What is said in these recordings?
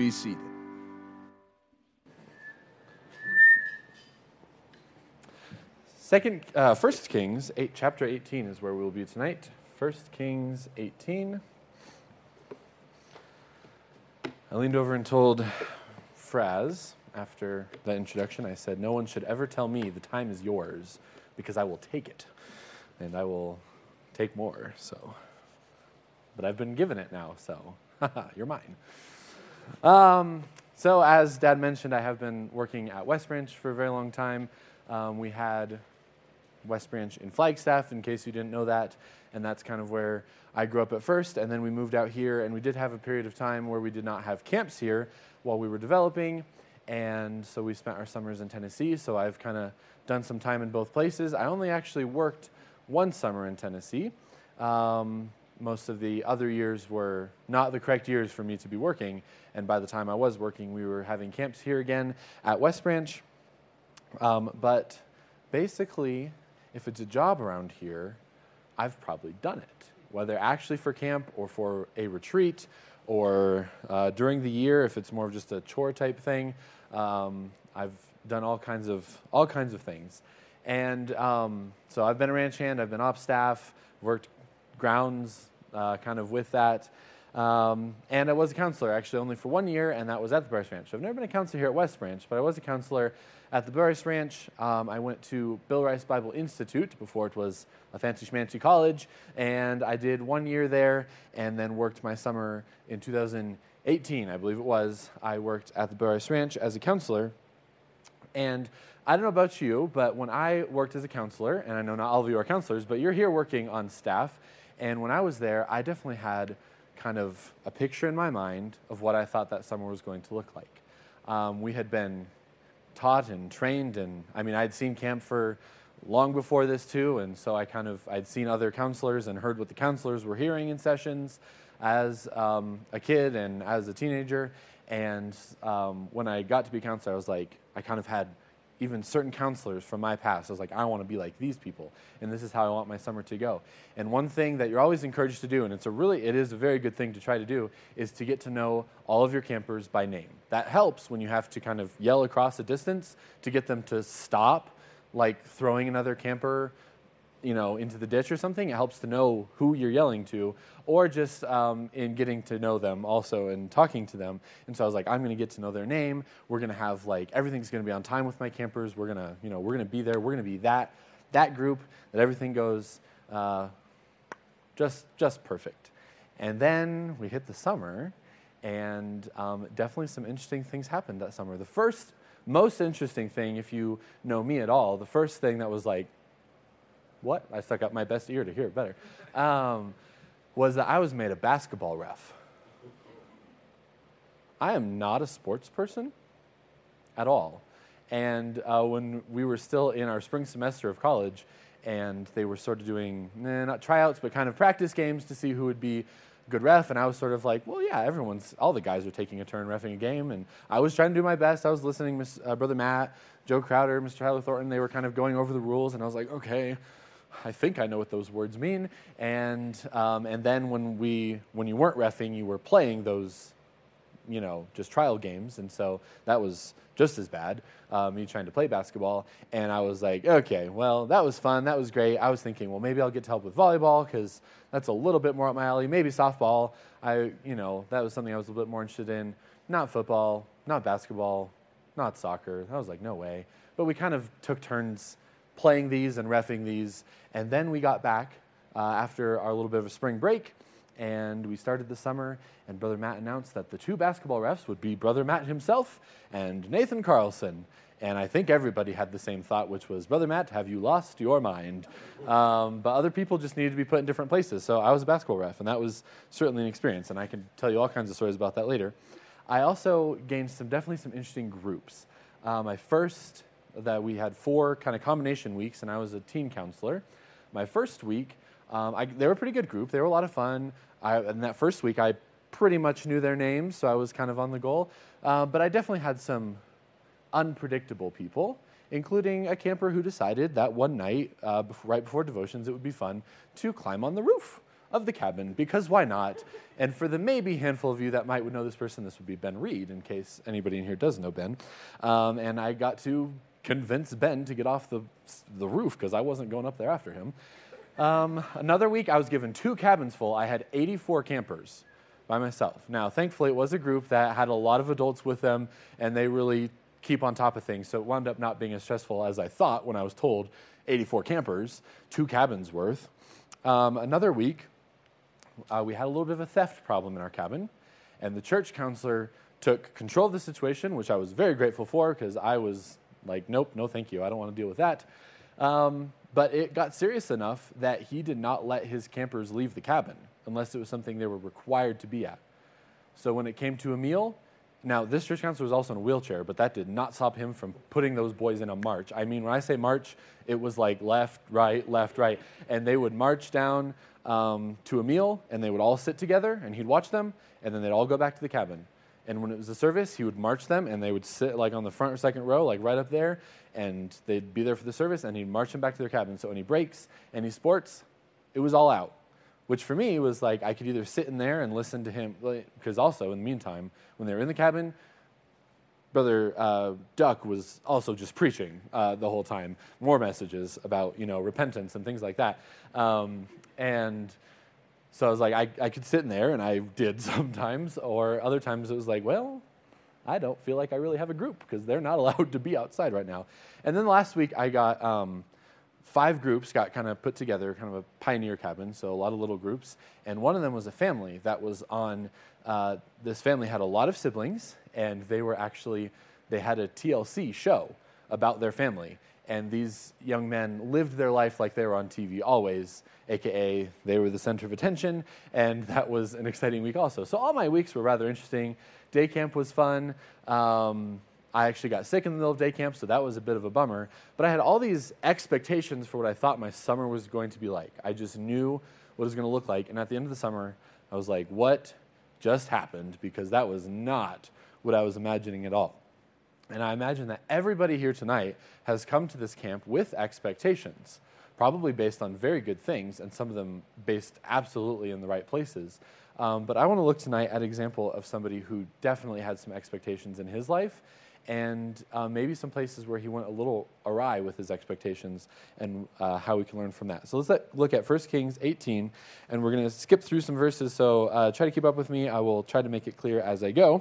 be seated. First Kings, chapter 18 is where we will be tonight. 1 Kings 18. I leaned over and told Fraz after that introduction, I said, no one should ever tell me the time is yours because I will take it and I will take more. But I've been given it now, so you're mine. So as Dad mentioned, I have been working at West Branch for a very long time. We had West Branch in Flagstaff, in case you didn't know that, and that's kind of where I grew up at first, and then we moved out here, and we did have a period of time where we did not have camps here while we were developing, and so we spent our summers in Tennessee, so I've kind of done some time in both places. I only actually worked one summer in Tennessee. Most of the other years were not the correct years for me to be working, and by the time I was working, we were having camps here again at West Branch, but basically, if it's a job around here, I've probably done it, whether actually for camp or for a retreat or during the year, if it's more of just a chore type thing. I've done all kinds of things. And so I've been a ranch hand, I've been op staff, worked grounds kind of with that. And I was a counselor actually only for 1 year, and that was at the Bryce Ranch. So I've never been a counselor here at West Branch, but I was a counselor at the Bryce Ranch. I went to Bill Rice Bible Institute before it was a fancy schmancy college, and I did 1 year there and then worked my summer in 2018, I believe it was. I worked at the Bryce Ranch as a counselor, and I don't know about you, but when I worked as a counselor, and I know not all of you are counselors, but you're here working on staff, and when I was there, I definitely had kind of a picture in my mind of what I thought that summer was going to look like. We had been taught and trained, and I mean, I'd seen camp for long before this too, and so I'd seen other counselors and heard what the counselors were hearing in sessions as a kid and as a teenager, and when I got to be a counselor, I was like, I kind of had even certain counselors from my past. I was like, I want to be like these people, and this is how I want my summer to go. And one thing that you're always encouraged to do, and it is a very good thing to try to do, is to get to know all of your campers by name. That helps when you have to kind of yell across a distance to get them to stop, like throwing another camper, into the ditch or something. It helps to know who you're yelling to, or just in getting to know them also and talking to them. And so I was like, I'm going to get to know their name. We're going to have everything's going to be on time with my campers. We're going to be there. We're going to be that group that everything goes just perfect. And then we hit the summer, and definitely some interesting things happened that summer. The first most interesting thing, if you know me at all, the first thing that was like, what? I stuck out my best ear to hear it better, was that I was made a basketball ref. I am not a sports person at all. And when we were still in our spring semester of college, and they were sort of doing, not tryouts, but kind of practice games to see who would be a good ref, and I was sort of like, well, yeah, all the guys are taking a turn reffing a game, and I was trying to do my best. I was listening, Brother Matt, Joe Crowder, Mr. Tyler Thornton, they were kind of going over the rules, and I was like, okay, I think I know what those words mean. And then when you weren't reffing, you were playing those, just trial games. And so that was just as bad, me trying to play basketball. And I was like, okay, well, that was fun. That was great. I was thinking, well, maybe I'll get to help with volleyball because that's a little bit more up my alley. Maybe softball. That was something I was a little bit more interested in. Not football, not basketball, not soccer. I was like, no way. But we kind of took turns playing these and reffing these. And then we got back after our little bit of a spring break, and we started the summer, and Brother Matt announced that the two basketball refs would be Brother Matt himself and Nathan Carlson. And I think everybody had the same thought, which was, Brother Matt, have you lost your mind? But other people just needed to be put in different places. So I was a basketball ref, and that was certainly an experience, and I can tell you all kinds of stories about that later. I also gained definitely some interesting groups. We had 4 kind of combination weeks, and I was a teen counselor. My first week, they were a pretty good group. They were a lot of fun. In that first week, I pretty much knew their names, so I was kind of on the goal. But I definitely had some unpredictable people, including a camper who decided that one night, right before devotions, it would be fun to climb on the roof of the cabin, because why not? And for the maybe handful of you that might know this person, this would be Ben Reed, in case anybody in here does know Ben. And I got to convince Ben to get off the roof, because I wasn't going up there after him. Another week, I was given 2 cabins full. I had 84 campers by myself. Now, thankfully, it was a group that had a lot of adults with them, and they really keep on top of things, so it wound up not being as stressful as I thought when I was told 84 campers, 2 cabins worth. Another week, we had a little bit of a theft problem in our cabin, and the church counselor took control of the situation, which I was very grateful for, because I was like, nope, no thank you, I don't want to deal with that. But it got serious enough that he did not let his campers leave the cabin unless it was something they were required to be at. So when it came to a meal, now this church counselor was also in a wheelchair, but that did not stop him from putting those boys in a march. I mean, when I say march, it was like left, right, and they would march down to a meal, and they would all sit together, and he'd watch them, and then they'd all go back to the cabin. And when it was a service, he would march them, and they would sit like on the front or second row, like right up there, and they'd be there for the service, and he'd march them back to their cabin. So any breaks, any sports, it was all out, which for me was like I could either sit in there and listen to him, because also in the meantime, when they were in the cabin, Brother Duck was also just preaching the whole time, more messages about, repentance and things like that. And so I was like, I could sit in there, and I did sometimes, or other times it was like, well, I don't feel like I really have a group because they're not allowed to be outside right now. And then last week I got 5 groups got kind of put together, kind of a pioneer cabin, so a lot of little groups. And one of them was a family that was on, this family had a lot of siblings, and they had a TLC show about their family. And these young men lived their life like they were on TV always, AKA they were the center of attention, and that was an exciting week also. So all my weeks were rather interesting. Day camp was fun. I actually got sick in the middle of day camp, so that was a bit of a bummer. But I had all these expectations for what I thought my summer was going to be like. I just knew what it was going to look like. And at the end of the summer, I was like, what just happened? Because that was not what I was imagining at all. And I imagine that everybody here tonight has come to this camp with expectations, probably based on very good things, and some of them based absolutely in the right places. But I want to look tonight at an example of somebody who definitely had some expectations in his life, and maybe some places where he went a little awry with his expectations, and how we can learn from that. So let's look at 1 Kings 18, and we're going to skip through some verses, so try to keep up with me. I will try to make it clear as I go.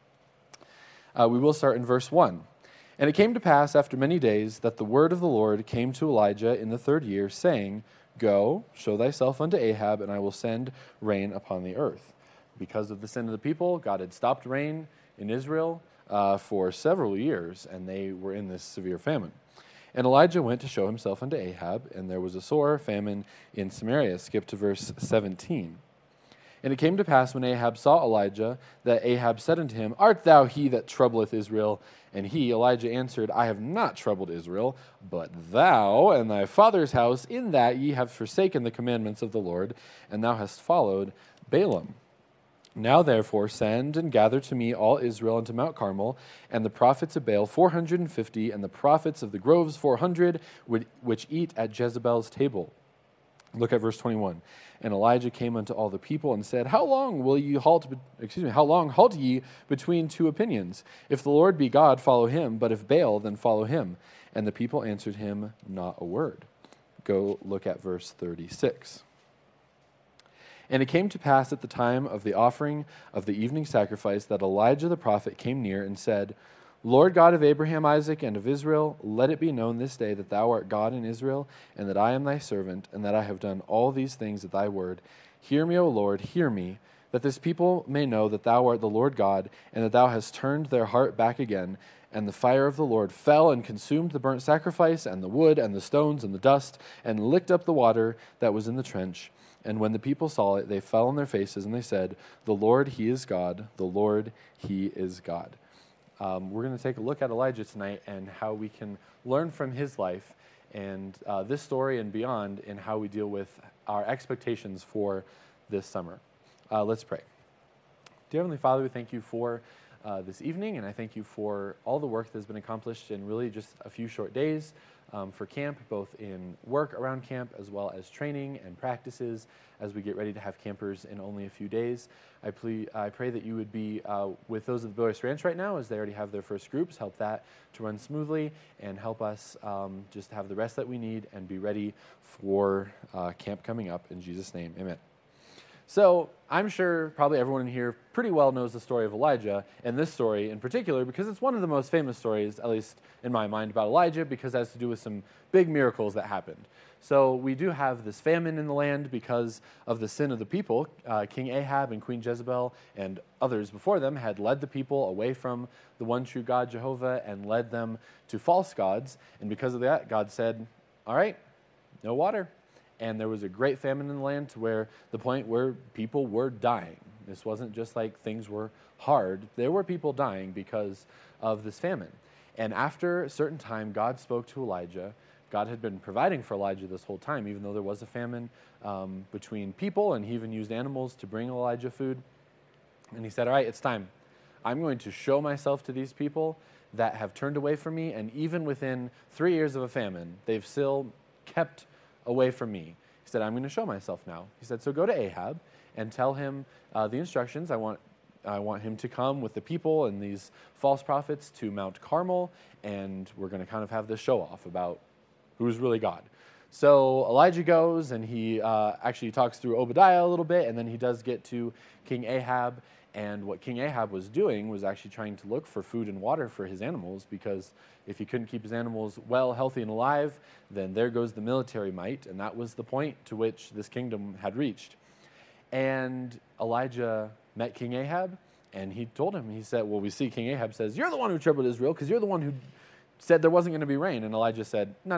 We will start in verse 1. And it came to pass after many days that the word of the Lord came to Elijah in the 3rd year, saying, Go, show thyself unto Ahab, and I will send rain upon the earth. Because of the sin of the people, God had stopped rain in Israel for several years, and they were in this severe famine. And Elijah went to show himself unto Ahab, and there was a sore famine in Samaria. Skip to verse 17. And it came to pass when Ahab saw Elijah, that Ahab said unto him, Art thou he that troubleth Israel? And he, Elijah, answered, I have not troubled Israel, but thou and thy father's house, in that ye have forsaken the commandments of the Lord, and thou hast followed Balaam. Now therefore send and gather to me all Israel unto Mount Carmel, and the prophets of Baal 450, and the prophets of the groves 400, which eat at Jezebel's table. Look at verse 21. And Elijah came unto all the people and said, How long halt ye between 2 opinions? If the Lord be God, follow him, but if Baal, then follow him. And the people answered him not a word. Go look at verse 36. And it came to pass at the time of the offering of the evening sacrifice that Elijah the prophet came near and said, Lord God of Abraham, Isaac, and of Israel, let it be known this day that thou art God in Israel, and that I am thy servant, and that I have done all these things at thy word. Hear me, O Lord, hear me, that this people may know that thou art the Lord God, and that thou hast turned their heart back again. And the fire of the Lord fell and consumed the burnt sacrifice, and the wood, and the stones, and the dust, and licked up the water that was in the trench. And when the people saw it, they fell on their faces, and they said, The Lord, he is God, the Lord, he is God. We're going to take a look at Elijah tonight and how we can learn from his life and this story and beyond, and how we deal with our expectations for this summer. Let's pray. Dear Heavenly Father, we thank you for this evening, and I thank you for all the work that has been accomplished in really just a few short days. for camp, both in work around camp as well as training and practices as we get ready to have campers in only a few days. I pray that you would be with those at the Boyce Ranch right now as they already have their first groups, help that to run smoothly, and help us just have the rest that we need and be ready for camp coming up. In Jesus' name, amen. So I'm sure probably everyone in here pretty well knows the story of Elijah, and this story in particular because it's one of the most famous stories, at least in my mind, about Elijah, because it has to do with some big miracles that happened. So we do have this famine in the land because of the sin of the people. King Ahab and Queen Jezebel and others before them had led the people away from the one true God, Jehovah, and led them to false gods. And because of that, God said, all right, no water. And there was a great famine in the land to where the point where people were dying. This wasn't just like things were hard. There were people dying because of this famine. And after a certain time, God spoke to Elijah. God had been providing for Elijah this whole time, even though there was a famine between people, and he even used animals to bring Elijah food. And he said, all right, it's time. I'm going to show myself to these people that have turned away from me, and even within 3 years of a famine, they've still kept away from me. He said, I'm going to show myself now. He said, so go to Ahab and tell him the instructions. I want him to come with the people and these false prophets to Mount Carmel, and we're going to kind of have this show off about who's really God. So Elijah goes, and he actually talks through Obadiah a little bit, and then he does get to King Ahab. And what King Ahab was doing was actually trying to look for food and water for his animals, because if he couldn't keep his animals well, healthy, and alive, then there goes the military might, and that was the point to which this kingdom had reached. And Elijah met King Ahab, and he told him, he said, well, we see King Ahab says, you're the one who troubled Israel, because you're the one who said there wasn't going to be rain. And Elijah said, no.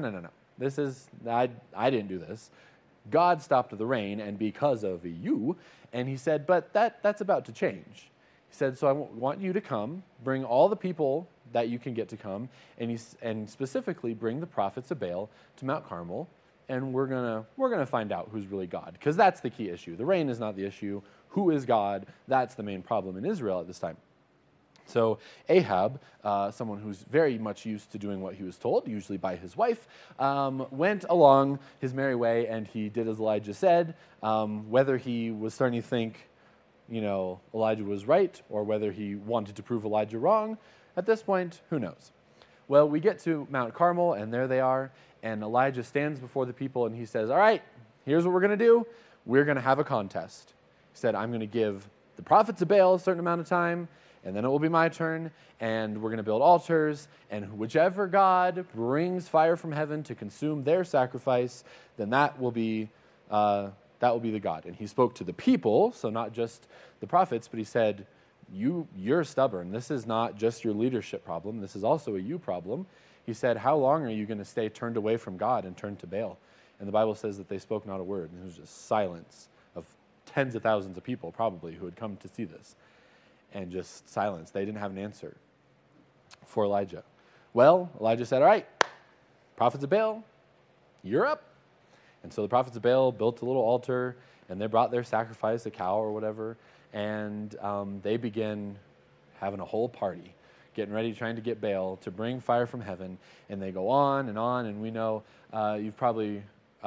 I didn't do this. God stopped the rain, and because of you. And he said, but that's about to change. He said, so I want you to come, bring all the people that you can get to come, and specifically bring the prophets of Baal to Mount Carmel, and we're gonna find out who's really God, because that's the key issue. The rain is not the issue. Who is God? That's the main problem in Israel at this time. So Ahab, someone who's very much used to doing what he was told, usually by his wife, went along his merry way, and he did as Elijah said. Whether he was starting to think, Elijah was right, or whether he wanted to prove Elijah wrong, at this point, who knows? Well, we get to Mount Carmel, and there they are, and Elijah stands before the people, and he says, all right, here's what we're going to do. We're going to have a contest. He said, I'm going to give the prophets of Baal a certain amount of time, and then it will be my turn, and we're going to build altars, and whichever God brings fire from heaven to consume their sacrifice, then that will be the God. And he spoke to the people, so not just the prophets, but he said, you're stubborn. This is not just your leadership problem. This is also a you problem. He said, how long are you going to stay turned away from God and turned to Baal? And the Bible says that they spoke not a word, and it was just silence of tens of thousands of people probably who had come to see this. And just silence. They didn't have an answer for Elijah. Well, Elijah said, all right, prophets of Baal, you're up. And so the prophets of Baal built a little altar, and they brought their sacrifice, a cow or whatever, and they began having a whole party, getting ready, trying to get Baal to bring fire from heaven. And they go on, and we know you've probably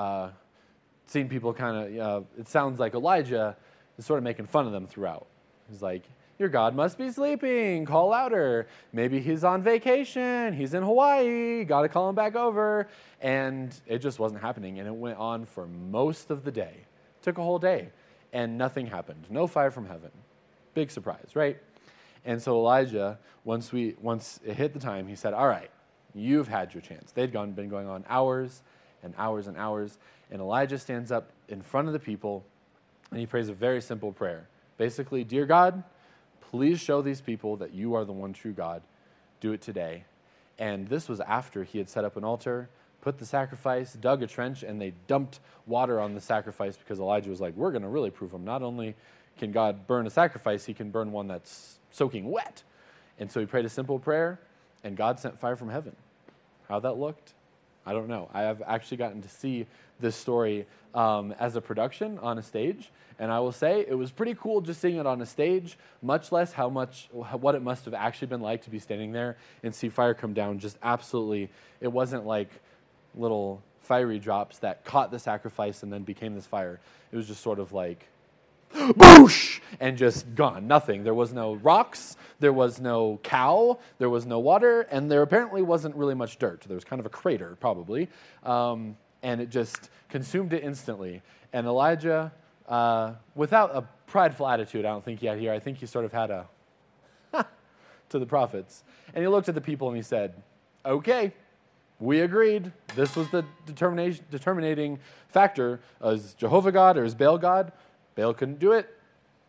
seen people kind of, it sounds like Elijah is sort of making fun of them throughout. He's like, your God must be sleeping. Call louder. Maybe he's on vacation. He's in Hawaii. Got to call him back over. And it just wasn't happening. And it went on for most of the day. It took a whole day. And nothing happened. No fire from heaven. Big surprise, right? And so Elijah, once it hit the time, he said, all right, you've had your chance. They'd been going on hours and hours and hours. And Elijah stands up in front of the people, and he prays a very simple prayer. Basically, dear God, please show these people that you are the one true God. Do it today. And this was after he had set up an altar, put the sacrifice, dug a trench, and they dumped water on the sacrifice because Elijah was like, we're going to really prove him. Not only can God burn a sacrifice, he can burn one that's soaking wet. And so he prayed a simple prayer, and God sent fire from heaven. How that looked, I don't know. I have actually gotten to see this story as a production on a stage, and I will say it was pretty cool just seeing it on a stage, much less what it must have actually been like to be standing there and see fire come down. Just absolutely, it wasn't like little fiery drops that caught the sacrifice and then became this fire. It was just sort of like, boosh, and just gone, nothing. There was no rocks, there was no cow, there was no water, and there apparently wasn't really much dirt. There was kind of a crater, probably, and it just consumed it instantly. And Elijah, without a prideful attitude, I don't think he had here, I think he sort of had a, to the prophets. And he looked at the people and he said, okay, we agreed. This was the determining factor. Is Jehovah God or is Baal God? Baal couldn't do it.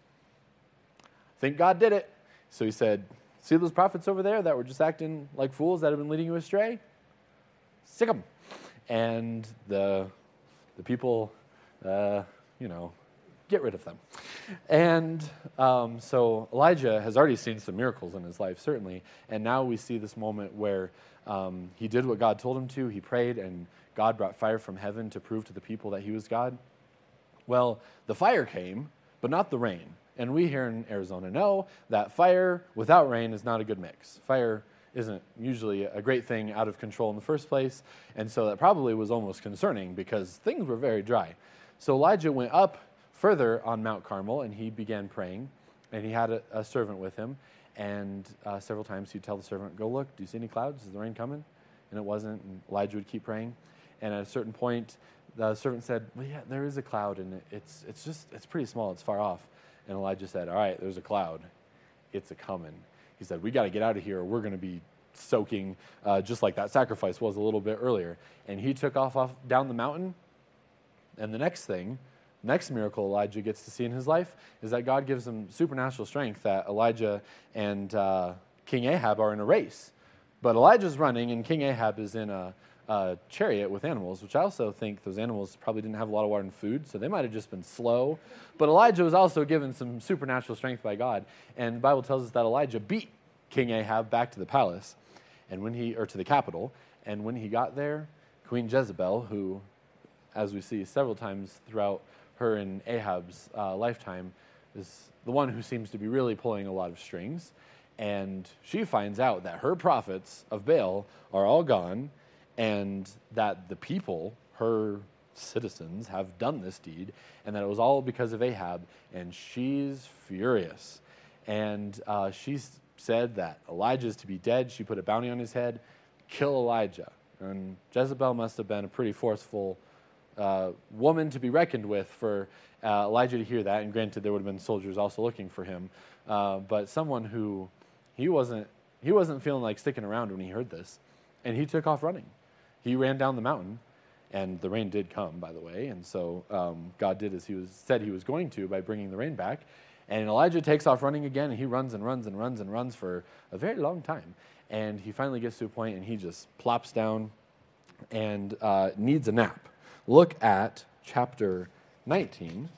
I think God did it. So he said, see those prophets over there that were just acting like fools that have been leading you astray? Sick them. And the people, get rid of them. And so Elijah has already seen some miracles in his life, certainly. And now we see this moment where he did what God told him to. He prayed, and God brought fire from heaven to prove to the people that he was God. Well, the fire came, but not the rain. And we here in Arizona know that fire without rain is not a good mix. Fire isn't usually a great thing out of control in the first place. And so that probably was almost concerning because things were very dry. So Elijah went up further on Mount Carmel, and he began praying, and he had a servant with him, and several times he'd tell the servant, go look, do you see any clouds? Is the rain coming? And it wasn't, and Elijah would keep praying, and at a certain point, the servant said, well, yeah, there is a cloud, and it's pretty small, it's far off. And Elijah said, all right, there's a cloud, it's a-coming. He said, we got to get out of here, or we're going to be soaking, just like that sacrifice was a little bit earlier. And he took off down the mountain, and the next miracle Elijah gets to see in his life is that God gives him supernatural strength, that Elijah and King Ahab are in a race. But Elijah's running, and King Ahab is in a chariot with animals, which I also think those animals probably didn't have a lot of water and food, so they might have just been slow. But Elijah was also given some supernatural strength by God. And the Bible tells us that Elijah beat King Ahab back to the palace, or to the capital. And when he got there, Queen Jezebel, who, as we see several times throughout her and Ahab's lifetime, is the one who seems to be really pulling a lot of strings. And she finds out that her prophets of Baal are all gone, and that the people, her citizens, have done this deed, and that it was all because of Ahab, and she's furious. And she said that Elijah is to be dead. She put a bounty on his head, kill Elijah. And Jezebel must have been a pretty forceful woman to be reckoned with for Elijah to hear that, and granted there would have been soldiers also looking for him, but someone who he wasn't feeling like sticking around when he heard this, and he took off running. He ran down the mountain, and the rain did come, by the way, and so God did as he said he was going to by bringing the rain back, and Elijah takes off running again, and he runs and runs and runs and runs for a very long time, and he finally gets to a point, and he just plops down and needs a nap. Look at chapter 19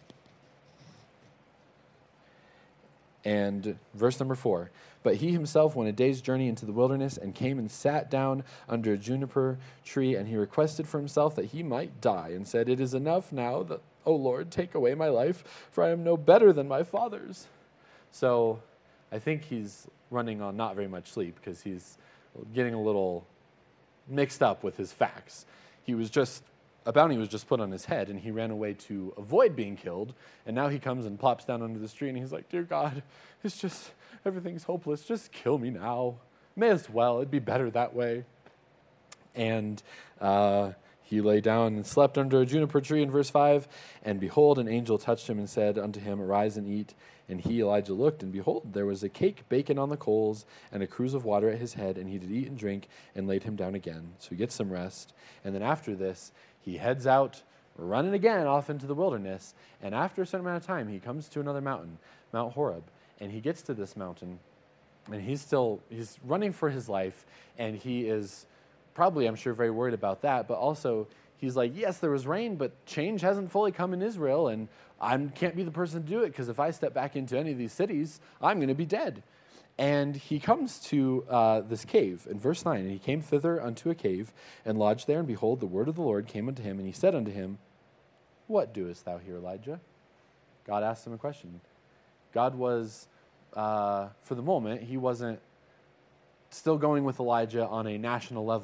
and verse number 4. But he himself went a day's journey into the wilderness and came and sat down under a juniper tree, and he requested for himself that he might die, and said, it is enough now that, O Lord, take away my life, for I am no better than my fathers. So I think he's running on not very much sleep because he's getting a little mixed up with his facts. A bounty was just put on his head, and he ran away to avoid being killed, and now he comes and plops down under the tree, and he's like, dear God, everything's hopeless, just kill me now. May as well, it'd be better that way. And he lay down and slept under a juniper tree in verse 5, and behold, an angel touched him and said unto him, arise and eat. And he, Elijah, looked, and behold, there was a cake baken on the coals, and a cruse of water at his head, and he did eat and drink, and laid him down again. So he gets some rest, and then after this, he heads out, running again off into the wilderness, and after a certain amount of time, he comes to another mountain, Mount Horeb, and he gets to this mountain, and he's running for his life, and he is probably, I'm sure, very worried about that, but also he's like, yes, there was rain, but change hasn't fully come in Israel, and I can't be the person to do it, because if I step back into any of these cities, I'm going to be dead. And he comes to this cave in verse 9, and he came thither unto a cave, and lodged there, and behold, the word of the Lord came unto him, and he said unto him, what doest thou here, Elijah? God asked him a question. God was, for the moment, he wasn't still going with Elijah on a national level.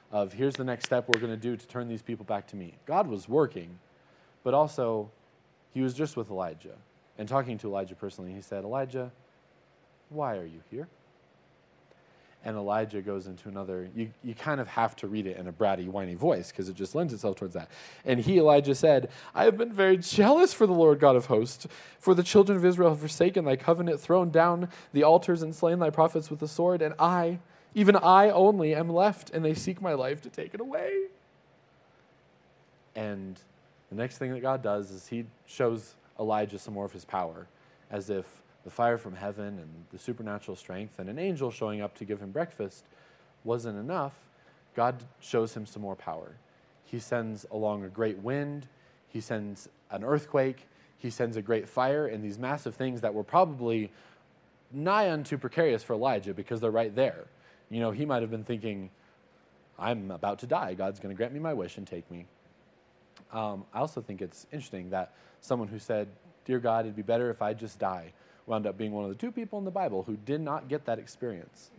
of here's the next step we're going to do to turn these people back to me. God was working, but also he was just with Elijah and talking to Elijah personally. He said, Elijah, why are you here? And Elijah goes into another, you kind of have to read it in a bratty, whiny voice because it just lends itself towards that. And Elijah said, I have been very jealous for the Lord God of hosts, for the children of Israel have forsaken thy covenant, thrown down the altars and slain thy prophets with the sword, and I, even I only, am left, and they seek my life to take it away. And the next thing that God does is he shows Elijah some more of his power, as if the fire from heaven and the supernatural strength and an angel showing up to give him breakfast wasn't enough. God shows him some more power. He sends along a great wind. He sends an earthquake. He sends a great fire, and these massive things that were probably nigh unto precarious for Elijah because they're right there. You know, he might have been thinking, I'm about to die. God's going to grant me my wish and take me. I also think it's interesting that someone who said, Dear God, it'd be better if I just die, wound up being one of the 2 people in the Bible who did not get that experience.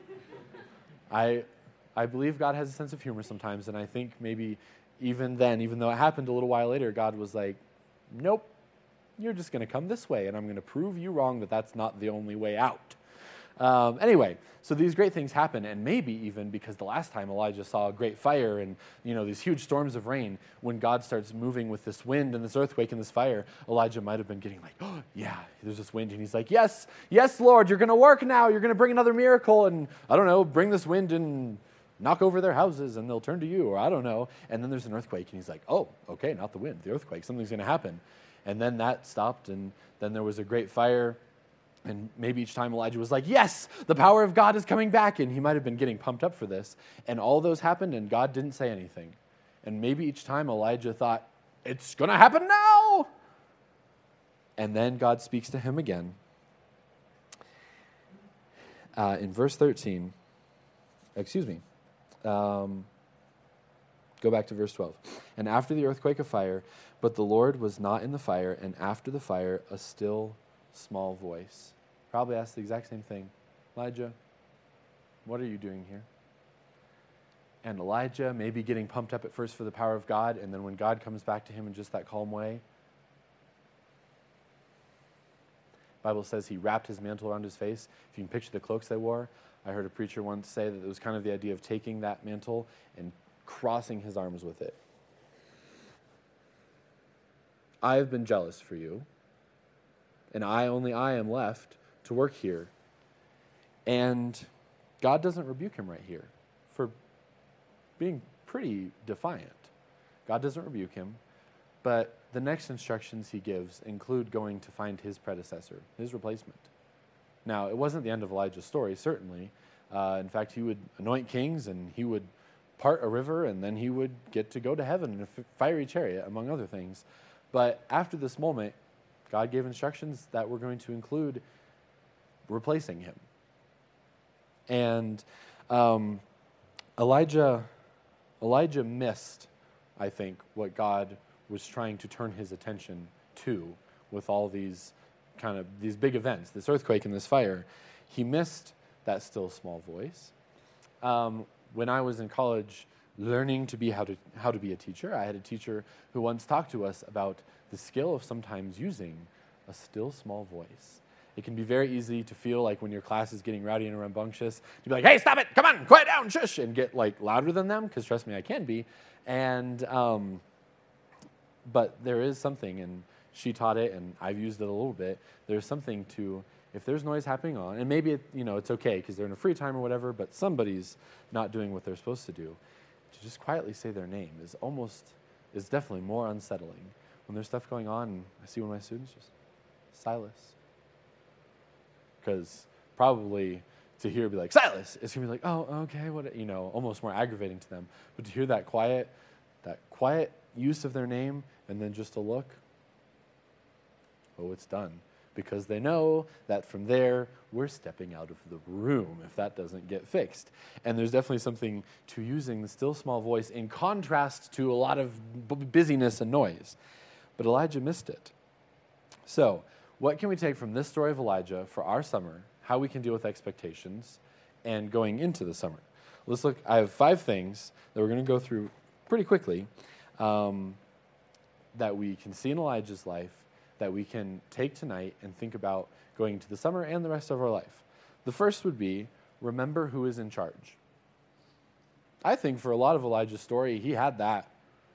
I believe God has a sense of humor sometimes, and I think maybe even then, even though it happened a little while later, God was like, nope, you're just going to come this way, and I'm going to prove you wrong that that's not the only way out. Anyway, so these great things happen, and maybe even because the last time Elijah saw a great fire and, you know, these huge storms of rain, when God starts moving with this wind and this earthquake and this fire, Elijah might have been getting like, oh, yeah, there's this wind, and he's like, yes, Lord, you're going to work now, you're going to bring another miracle, and I don't know, bring this wind and knock over their houses, and they'll turn to you, or I don't know, and then there's an earthquake, and he's like, oh, okay, not the wind, the earthquake, something's going to happen, and then that stopped, and then there was a great fire. And maybe each time Elijah was like, yes, the power of God is coming back. And he might have been getting pumped up for this. And all those happened and God didn't say anything. And maybe each time Elijah thought, it's going to happen now. And then God speaks to him again. In verse 13, go back to verse 12. And after the earthquake a fire, but the Lord was not in the fire, and after the fire a still small voice. Probably asked the exact same thing. Elijah, what are you doing here? And Elijah, maybe getting pumped up at first for the power of God, and then when God comes back to him in just that calm way, the Bible says he wrapped his mantle around his face. If you can picture the cloaks they wore, I heard a preacher once say that it was kind of the idea of taking that mantle and crossing his arms with it. I have been jealous for you, and only I am left to work here. And God doesn't rebuke him right here for being pretty defiant. God doesn't rebuke him, but the next instructions he gives include going to find his predecessor, his replacement. Now, it wasn't the end of Elijah's story, certainly. In fact, he would anoint kings, and he would part a river, and then he would get to go to heaven in a fiery chariot, among other things. But after this moment, God gave instructions that were going to include replacing him. And Elijah missed, I think, what God was trying to turn his attention to with all these big events, this earthquake and this fire. He missed that still small voice. When I was in college learning to be how to be a teacher, I had a teacher who once talked to us about the skill of sometimes using a still small voice. It can be very easy to feel like when your class is getting rowdy and rambunctious, to be like, hey, stop it, come on, quiet down, shush, and get like louder than them, because trust me, I can be. And but there is something, and she taught it, and I've used it a little bit. There's something to, if there's noise happening on, and maybe it's okay because they're in a free time or whatever, but somebody's not doing what they're supposed to do. To just quietly say their name is definitely more unsettling. When there's stuff going on, and I see one of my students just, Silas. Because probably to hear be like, Silas, it's going to be like, oh, okay, what, almost more aggravating to them. But to hear that quiet use of their name and then just a look, oh, it's done. Because they know that from there, we're stepping out of the room if that doesn't get fixed. And there's definitely something to using the still small voice in contrast to a lot of busyness and noise. But Elijah missed it. So, what can we take from this story of Elijah for our summer, how we can deal with expectations, and going into the summer? Let's look. I have 5 things that we're going to go through pretty quickly that we can see in Elijah's life that we can take tonight and think about going into the summer and the rest of our life. The first would be, remember who is in charge. I think for a lot of Elijah's story, he had that.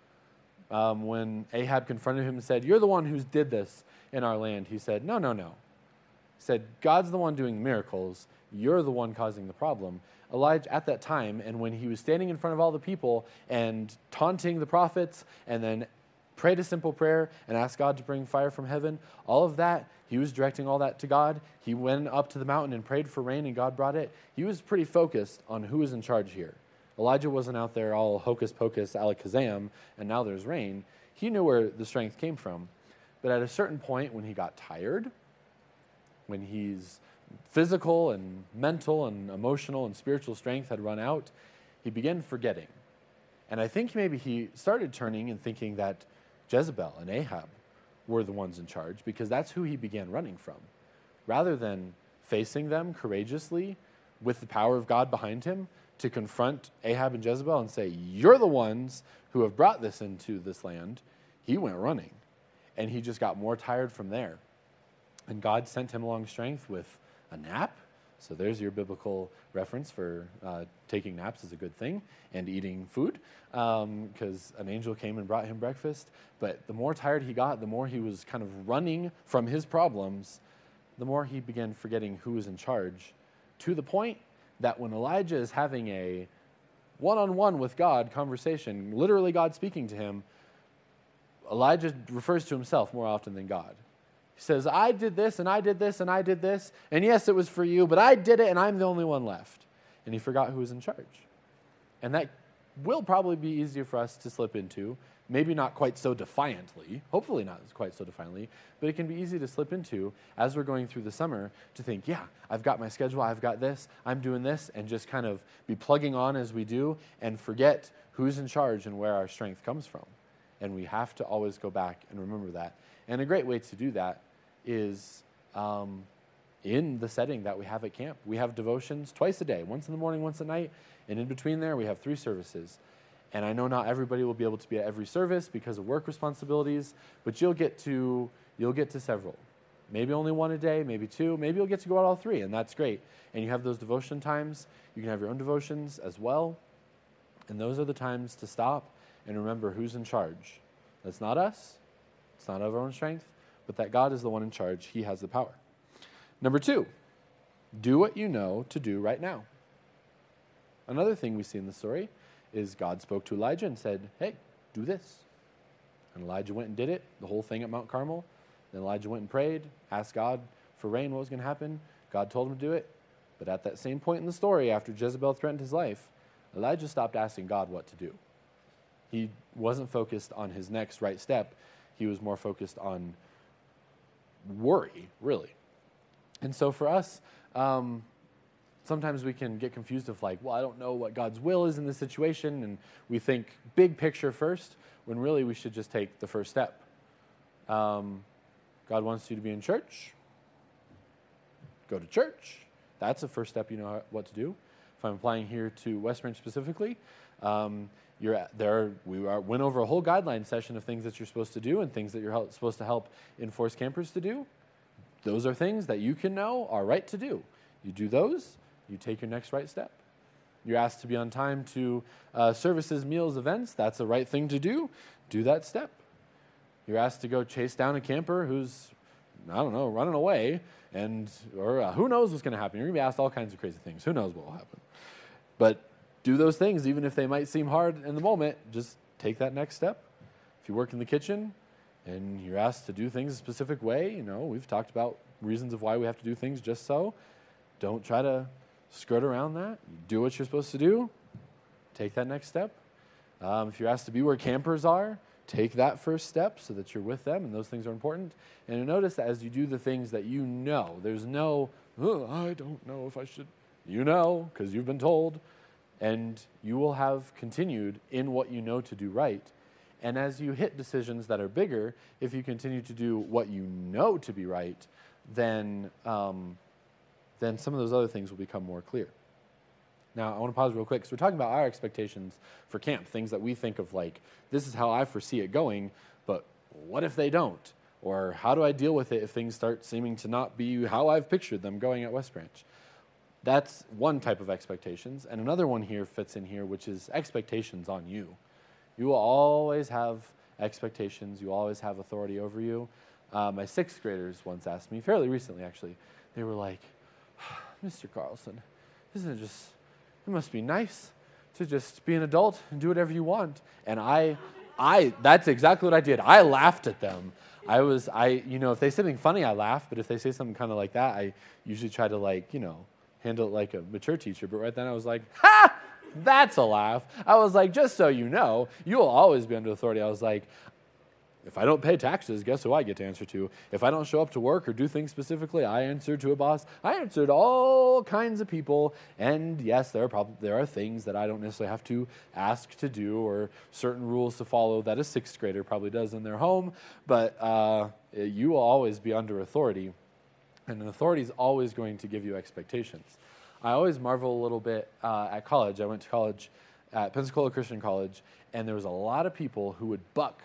When Ahab confronted him and said, "You're the one who did this in our land," he said, No. He said, "God's the one doing miracles. You're the one causing the problem." Elijah, at that time, and when he was standing in front of all the people and taunting the prophets and then prayed a simple prayer and asked God to bring fire from heaven, all of that, he was directing all that to God. He went up to the mountain and prayed for rain, and God brought it. He was pretty focused on who was in charge here. Elijah wasn't out there all hocus pocus, alakazam, and now there's rain. He knew where the strength came from. But at a certain point, when he got tired, when his physical and mental and emotional and spiritual strength had run out, he began forgetting. And I think maybe he started turning and thinking that Jezebel and Ahab were the ones in charge, because that's who he began running from. Rather than facing them courageously with the power of God behind him to confront Ahab and Jezebel and say, "You're the ones who have brought this into this land," he went running. And he just got more tired from there. And God sent him along strength with a nap. So there's your biblical reference for taking naps is a good thing, and eating food, because an angel came and brought him breakfast. But the more tired he got, the more he was kind of running from his problems, the more he began forgetting who was in charge, to the point that when Elijah is having a one-on-one with God conversation, literally God speaking to him, Elijah refers to himself more often than God. He says, "I did this, and I did this, and I did this, and yes, it was for you, but I did it, and I'm the only one left." And he forgot who was in charge. And that will probably be easier for us to slip into, maybe not quite so defiantly, hopefully not quite so defiantly, but it can be easy to slip into as we're going through the summer to think, yeah, I've got my schedule, I've got this, I'm doing this, and just kind of be plugging on as we do and forget who's in charge and where our strength comes from. And we have to always go back and remember that. And a great way to do that is in the setting that we have at camp. We have devotions twice a day, once in the morning, once at night, and in between there we have 3 services. And I know not everybody will be able to be at every service because of work responsibilities, but you'll get to several. Maybe only 1 a day, maybe 2, maybe you'll get to go out all 3, and that's great. And you have those devotion times. You can have your own devotions as well. And those are the times to stop and remember who's in charge. That's not us. It's not of our own strength, but that God is the one in charge. He has the power. Number 2, do what you know to do right now. Another thing we see in the story is God spoke to Elijah and said, "Hey, do this." And Elijah went and did it, the whole thing at Mount Carmel. Then Elijah went and prayed, asked God for rain, what was going to happen. God told him to do it. But at that same point in the story, after Jezebel threatened his life, Elijah stopped asking God what to do. He wasn't focused on his next right step. He was more focused on worry, really. And so for us, sometimes we can get confused of like, well, I don't know what God's will is in this situation, and we think big picture first, when really we should just take the first step. God wants you to be in church. Go to church. That's the first step you know what to do. If I'm applying here to West Branch specifically, we went over a whole guideline session of things that you're supposed to do and things that you're supposed to help enforce campers to do. Those are things that you can know are right to do. You do those, you take your next right step. You're asked to be on time to services, meals, events. That's the right thing to do. Do that step. You're asked to go chase down a camper who's, I don't know, running away, or who knows what's going to happen. You're going to be asked all kinds of crazy things. Who knows what will happen? But do those things, even if they might seem hard in the moment. Just take that next step. If you work in the kitchen and you're asked to do things a specific way, we've talked about reasons of why we have to do things just so. Don't try to skirt around that. Do what you're supposed to do. Take that next step. If you're asked to be where campers are, take that first step so that you're with them, and those things are important. And you'll notice that as you do the things that you know, there's no, I don't know if I should. You know, because you've been told. And you will have continued in what you know to do right. And as you hit decisions that are bigger, if you continue to do what you know to be right, then some of those other things will become more clear. Now, I want to pause real quick because we're talking about our expectations for camp, things that we think of like, this is how I foresee it going, but what if they don't? Or how do I deal with it if things start seeming to not be how I've pictured them going at West Branch? That's one type of expectations. And another one here fits in here, which is expectations on you. You will always have expectations. You always have authority over you. My sixth graders once asked me, fairly recently actually, they were like, Mr. Carlson, isn't it just, it must be nice to just be an adult and do whatever you want. And that's exactly what I did. I laughed at them. If they say something funny, I laugh, but if they say something kind of like that, I usually try to handle it like a mature teacher. But right then I was like, ha! That's a laugh. I was like, just so you know, you will always be under authority. I was like, if I don't pay taxes, guess who I get to answer to? If I don't show up to work or do things specifically, I answer to a boss. I answer to all kinds of people. And yes, there are things that I don't necessarily have to ask to do or certain rules to follow that a sixth grader probably does in their home. But you will always be under authority. And an authority is always going to give you expectations. I always marvel a little bit at college. I went to college at Pensacola Christian College, and there was a lot of people who would buck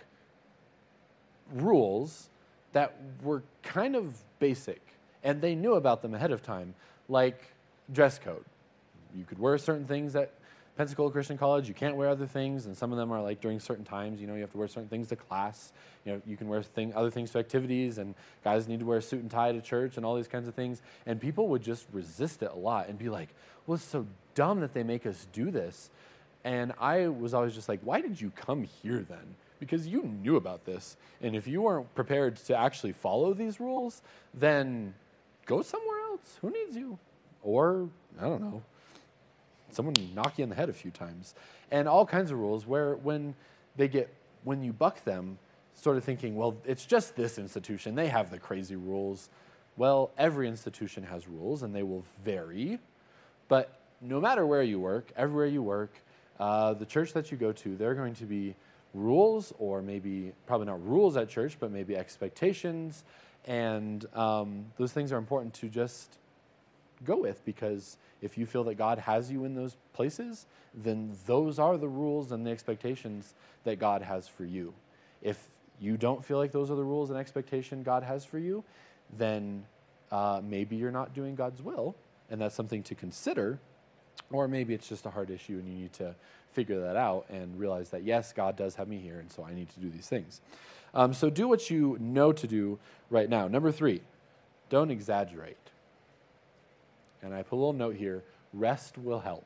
rules that were kind of basic, and they knew about them ahead of time, like dress code. You could wear certain things at Pensacola Christian College. You can't wear other things, and some of them are like during certain times. You have to wear certain things to class. You can wear other things to activities, and guys need to wear a suit and tie to church and all these kinds of things. And people would just resist it a lot and be like, well, it's so dumb that they make us do this. And I was always just like, why did you come here then? Because you knew about this. And if you weren't prepared to actually follow these rules, then go somewhere else. Who needs you? Or, I don't know, someone knock you in the head a few times. And all kinds of rules where when you buck them, sort of thinking, well, it's just this institution. They have the crazy rules. Well, every institution has rules, and they will vary. But no matter where you work, everywhere you work, the church that you go to, there are going to be rules, or maybe probably not rules at church, but maybe expectations. And those things are important to just go with, because if you feel that God has you in those places, then those are the rules and the expectations that God has for you. If you don't feel like those are the rules and expectation God has for you, then maybe you're not doing God's will, and that's something to consider. Or maybe it's just a hard issue and you need to figure that out and realize that, yes, God does have me here, and so I need to do these things. So do what you know to do right now. Number 3, don't exaggerate. And I put a little note here, rest will help.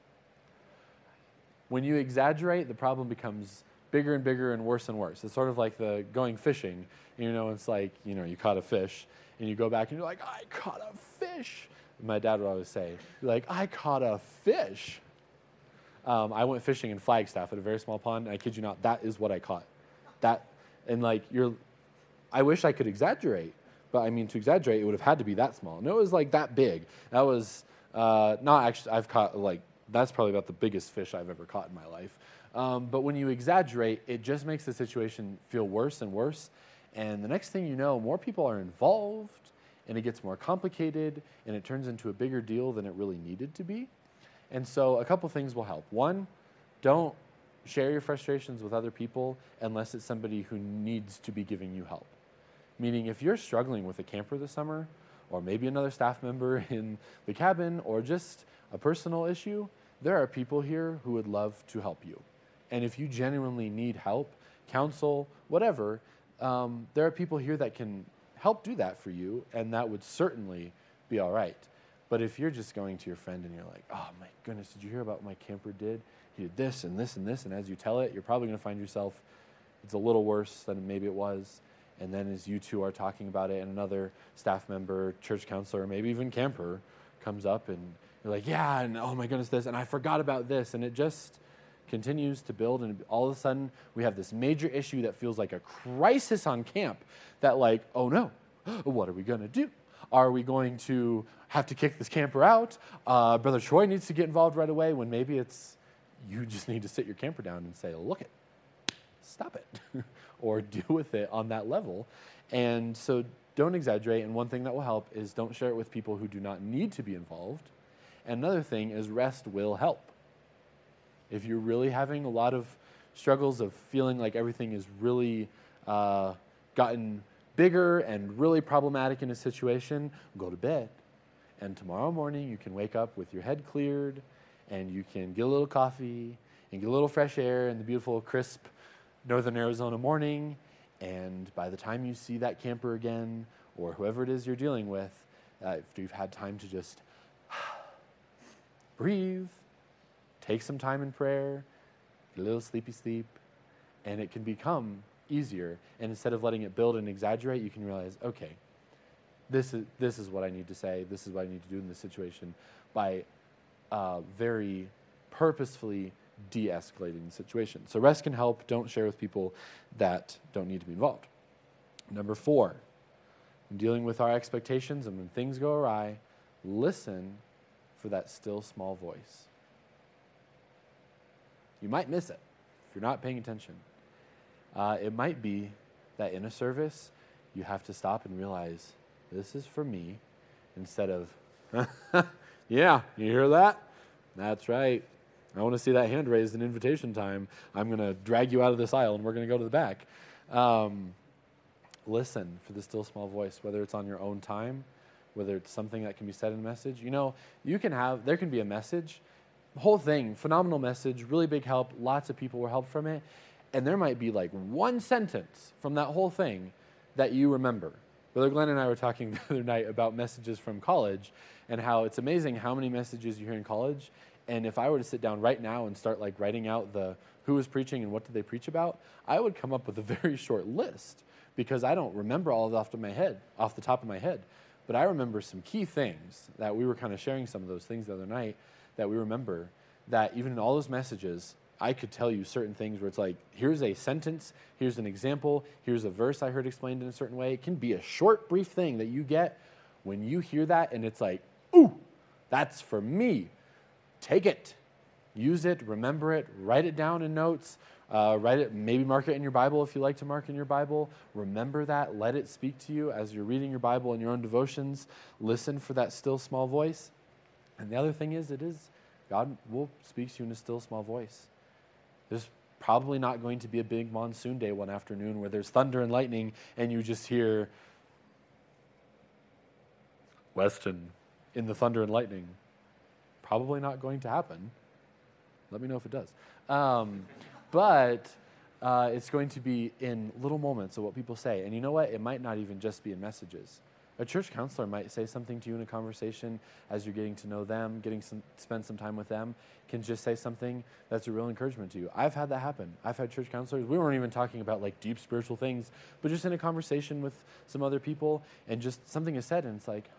When you exaggerate, the problem becomes bigger and bigger and worse and worse. It's sort of like the going fishing. It's like, you caught a fish, and you go back and you're like, I caught a fish. My dad would always say, like, I caught a fish. I went fishing in Flagstaff at a very small pond, and I kid you not, that is what I caught. I wish I could exaggerate, but to exaggerate, it would have had to be that small. No, it was like that big. That was not actually, I've caught, that's probably about the biggest fish I've ever caught in my life. But when you exaggerate, it just makes the situation feel worse and worse. And the next thing you know, more people are involved, and it gets more complicated, and it turns into a bigger deal than it really needed to be. And so a couple things will help. One, don't share your frustrations with other people unless it's somebody who needs to be giving you help. Meaning, if you're struggling with a camper this summer, or maybe another staff member in the cabin, or just a personal issue, there are people here who would love to help you. And if you genuinely need help, counsel, whatever, there are people here that can help do that for you, and that would certainly be all right. But if you're just going to your friend and you're like, oh my goodness, did you hear about what my camper did? He did this and this and this, and as you tell it, you're probably going to find yourself, it's a little worse than maybe it was. And then as you two are talking about it, and another staff member, church counselor, maybe even camper comes up, and you're like, yeah, and oh my goodness, this, and I forgot about this, and it just continues to build, and all of a sudden we have this major issue that feels like a crisis on camp, that like, oh no, what are we going to do? Are we going to have to kick this camper out? Brother Troy needs to get involved right away, when maybe it's you just need to sit your camper down and say, look it, stop it, or deal with it on that level. And so don't exaggerate, and one thing that will help is don't share it with people who do not need to be involved. And another thing is rest will help. If you're really having a lot of struggles of feeling like everything is really gotten bigger and really problematic in a situation, go to bed. And tomorrow morning you can wake up with your head cleared and you can get a little coffee and get a little fresh air in the beautiful, crisp northern Arizona morning. And by the time you see that camper again, or whoever it is you're dealing with, after you've had time to just breathe, take some time in prayer, get a little sleepy sleep, and it can become easier. And instead of letting it build and exaggerate, you can realize, okay, this is what I need to say, this is what I need to do in this situation, by very purposefully de-escalating the situation. So rest can help. Don't share with people that don't need to be involved. Number 4, in dealing with our expectations and when things go awry, listen for that still small voice. You might miss it if you're not paying attention. It might be that in a service, you have to stop and realize, this is for me, instead of, yeah, you hear that? That's right. I want to see that hand raised in invitation time. I'm going to drag you out of this aisle and we're going to go to the back. Listen for the still small voice, whether it's on your own time, whether it's something that can be said in a message. You know, there can be a message, the whole thing, phenomenal message, really big help, lots of people were helped from it, and there might be like one sentence from that whole thing that you remember. Brother Glenn and I were talking the other night about messages from college and how it's amazing how many messages you hear in college. And if I were to sit down right now and start like writing out who was preaching and what did they preach about, I would come up with a very short list because I don't remember all of it off the top of my head. But I remember some key things that we were kind of sharing some of those things the other night that we remember, that even in all those messages, I could tell you certain things where it's like, here's a sentence, here's an example, here's a verse I heard explained in a certain way. It can be a short, brief thing that you get when you hear that and it's like, ooh, that's for me. Take it, use it, remember it, write it down in notes, write it, maybe mark it in your Bible if you like to mark in your Bible. Remember that, let it speak to you as you're reading your Bible in your own devotions. Listen for that still small voice. And the other thing is, God will speak to you in a still small voice. There's probably not going to be a big monsoon day one afternoon where there's thunder and lightning and you just hear Weston in the thunder and lightning. Probably not going to happen. Let me know if it does. But it's going to be in little moments of what people say. And you know what? It might not even just be in messages. A church counselor might say something to you in a conversation as you're getting to know them, spend some time with them, can just say something that's a real encouragement to you. I've had that happen. I've had church counselors. We weren't even talking about like deep spiritual things, but just in a conversation with some other people and just something is said and it's like,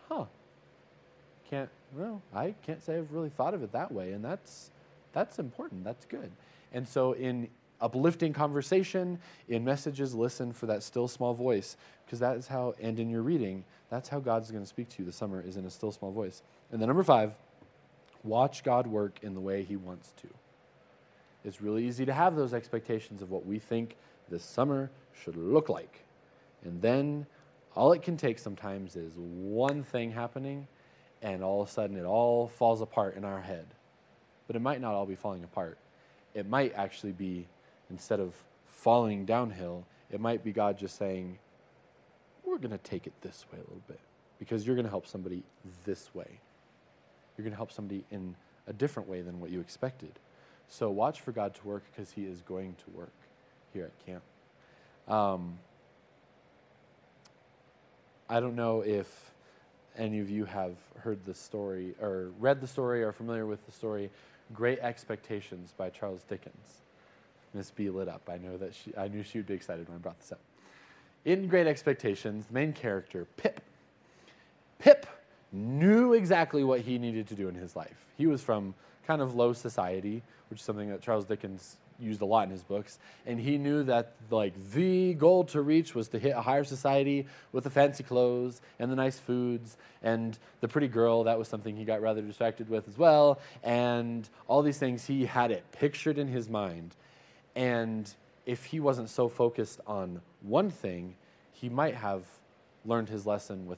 I can't say I've really thought of it that way. And that's important. That's good. And so in uplifting conversation, in messages, listen for that still small voice, because that is how, and in your reading, that's how God's going to speak to you this summer, is in a still small voice. And then number 5, watch God work in the way he wants to. It's really easy to have those expectations of what we think this summer should look like. And then all it can take sometimes is one thing happening, and all of a sudden it all falls apart in our head. But it might not all be falling apart. It might actually be, instead of falling downhill, it might be God just saying, we're going to take it this way a little bit, because you're going to help somebody this way. You're going to help somebody in a different way than what you expected. So watch for God to work, because he is going to work here at camp. I don't know if any of you have heard the story or read the story or familiar with the story, Great Expectations by Charles Dickens. Miss B lit up. I knew she would be excited when I brought this up. In Great Expectations, the main character, Pip knew exactly what he needed to do in his life. He was from kind of low society, which is something that Charles Dickens used a lot in his books, and he knew that the goal to reach was to hit a higher society with the fancy clothes and the nice foods and the pretty girl. That was something he got rather distracted with as well, and all these things, he had it pictured in his mind. And if he wasn't so focused on one thing, he might have learned his lesson without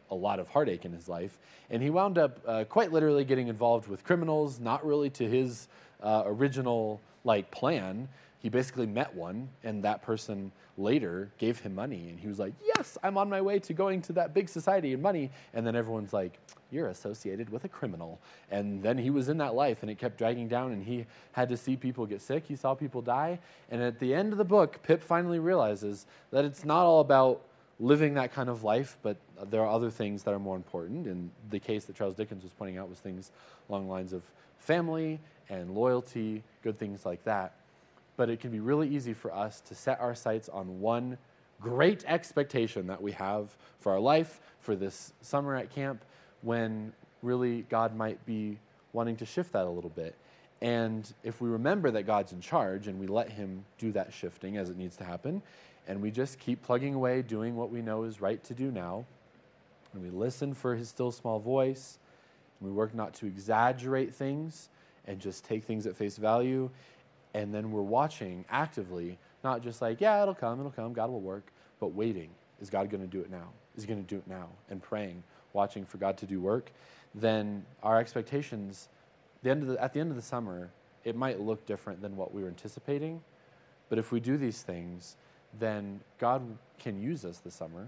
a lot of heartache in his life. And he wound up quite literally getting involved with criminals, not really to his original plan. He basically met one, and that person later gave him money, and he was like, yes, I'm on my way to going to that big society and money. And then everyone's like, you're associated with a criminal. And then he was in that life, and it kept dragging down, and he had to see people get sick. He saw people die. And at the end of the book, Pip finally realizes that it's not all about living that kind of life, but there are other things that are more important. And the case that Charles Dickens was pointing out was things along the lines of family and loyalty, good things like that. But it can be really easy for us to set our sights on one great expectation that we have for our life, for this summer at camp, when really God might be wanting to shift that a little bit. And if we remember that God's in charge and we let him do that shifting as it needs to happen, and we just keep plugging away, doing what we know is right to do now, and we listen for his still small voice, and we work not to exaggerate things and just take things at face value, and then we're watching actively, not just like, yeah, it'll come, God will work, but waiting. Is God going to do it now? Is he going to do it now? And praying, watching for God to do work. Then our expectations, at the end of the summer, it might look different than what we were anticipating. But if we do these things, then God can use us this summer.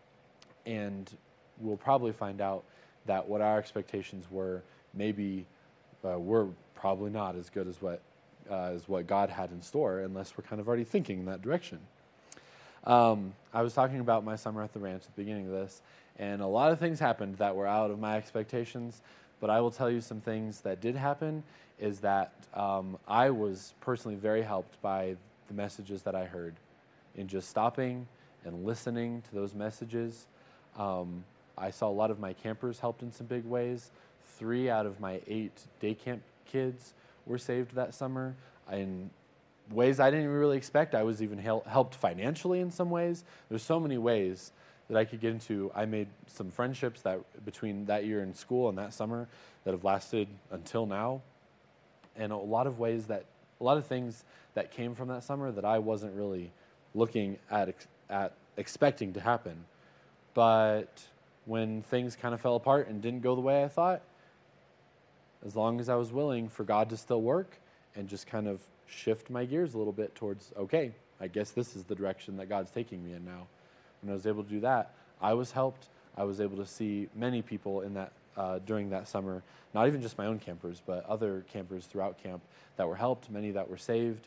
And we'll probably find out that what our expectations were, maybe were probably not as good as what God had in store, unless we're kind of already thinking in that direction. I was talking about my summer at the ranch at the beginning of this, and a lot of things happened that were out of my expectations, but I will tell you some things that did happen is that I was personally very helped by the messages that I heard in just stopping and listening to those messages. I saw a lot of my campers helped in some big ways. 3 out of my 8 day camp kids were saved that summer in ways I didn't even really expect. I was even helped financially in some ways. There's so many ways that I could get into. I made some friendships that between that year in school and that summer that have lasted until now. And a lot of things that came from that summer that I wasn't really looking at expecting to happen. But when things kind of fell apart and didn't go the way I thought, as long as I was willing for God to still work and just kind of shift my gears a little bit towards, okay, I guess this is the direction that God's taking me in now. When I was able to do that, I was helped. I was able to see many people in that during that summer, not even just my own campers, but other campers throughout camp that were helped, many that were saved,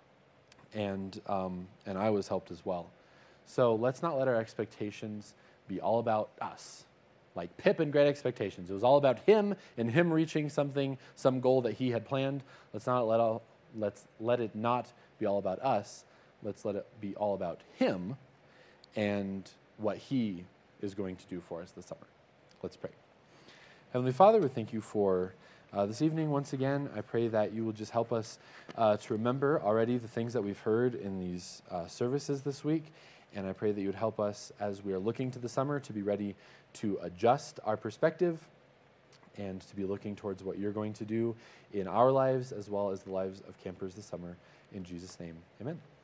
and I was helped as well. So let's not let our expectations be all about us. Like Pip and Great Expectations. It was all about him and him reaching some goal that he had planned. Let's let it not be all about us. Let's let it be all about him and what he is going to do for us this summer. Let's pray. Heavenly Father, we thank you for this evening once again. I pray that you will just help us to remember already the things that we've heard in these services this week. And I pray that you would help us as we are looking to the summer to be ready to adjust our perspective and to be looking towards what you're going to do in our lives as well as the lives of campers this summer. In Jesus' name, amen.